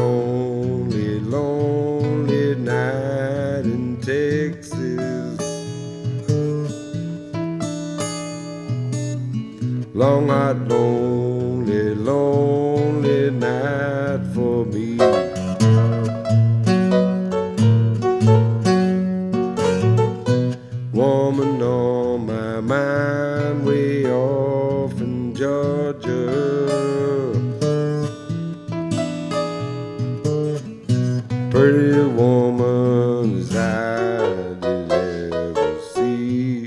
lonely, lonely night in Texas. Long, hot, lonely, lonely night for me. Woman on my mind way off in Georgia. Pretty woman as I did ever see.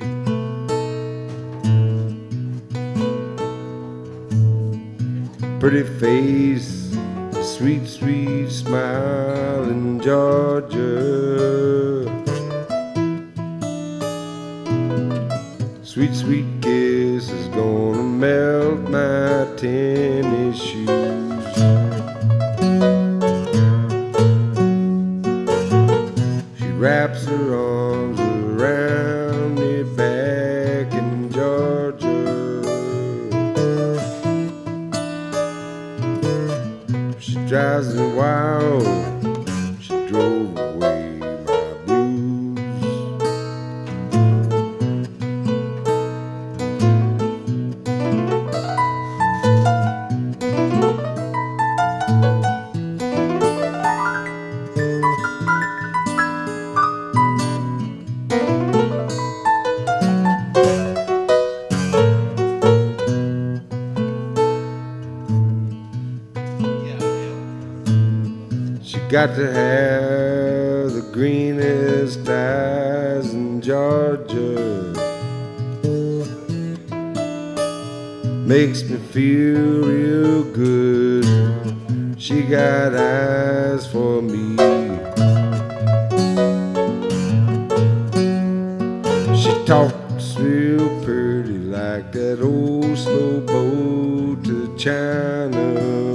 Pretty face, sweet, sweet smile in Georgia. Sweet, sweet kiss is gonna melt my tennis shoes. She wraps her arms around me back in Georgia. She drives me wild, she drove away my blues. She got to have the greenest eyes in Georgia. Makes me feel real good. She got eyes for me. She talks real pretty like that old slow boat to China.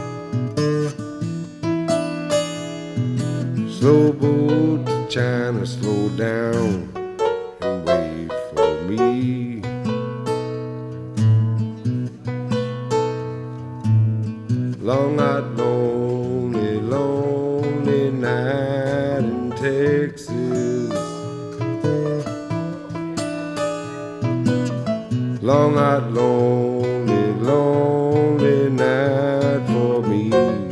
Slow boat to China, slow down and wait for me. Long, hot, lonely, lonely night in Texas. Long, hot, lonely, lonely night for me.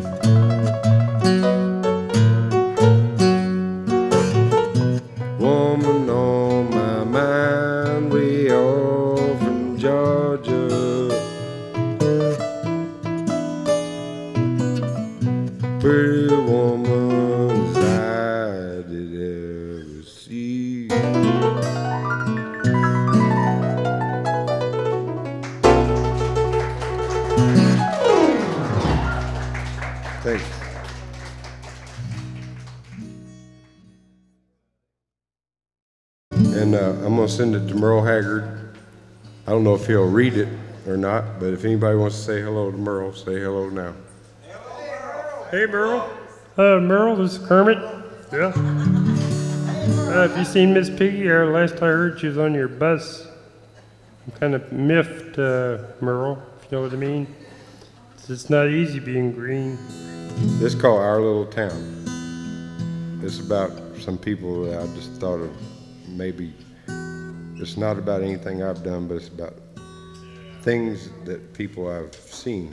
Woman on my mind way off in Georgia. Pretty woman as I did ever see. Thanks. And I'm going to send it to Merle Haggard. I don't know if he'll read it or not, but if anybody wants to say hello to Merle, say hello now. Hey, Merle. Merle, this is Kermit. Yeah. Have you seen Miss Piggy? Last I heard, she was on your bus. I'm kind of miffed, Merle, if you know what I mean. It's not easy being green. This is called Our Little Town. It's about some people that I just thought of maybe. It's not about anything I've done, but it's about things that people I've seen